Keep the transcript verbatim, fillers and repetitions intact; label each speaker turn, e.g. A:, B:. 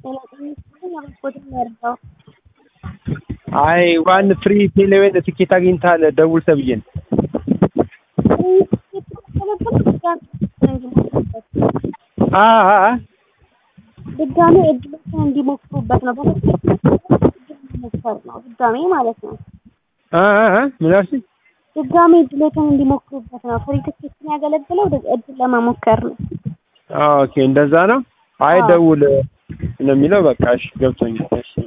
A: አይ ዋን ፍሪ ቴሌዌን ትኬት አግኝታል ደውል ተብዬ ነው። አ አ
B: ድጋሜ እድሎችን እንዲሞክሩበት ነው ነው ድጋሜ ማለት ነው።
A: አ አ ምን አልሽኝ?
B: ድጋሜ እድሎችን እንዲሞክሩበት ነው። ፍሪ ትኬትን ያገለግለው እድል ለመሞከር ነው።
A: ኦኬ እንደዛ ነው። አይ ደውል ነው የሚለው። በቃ እሺ ገብቶኛል። እሺ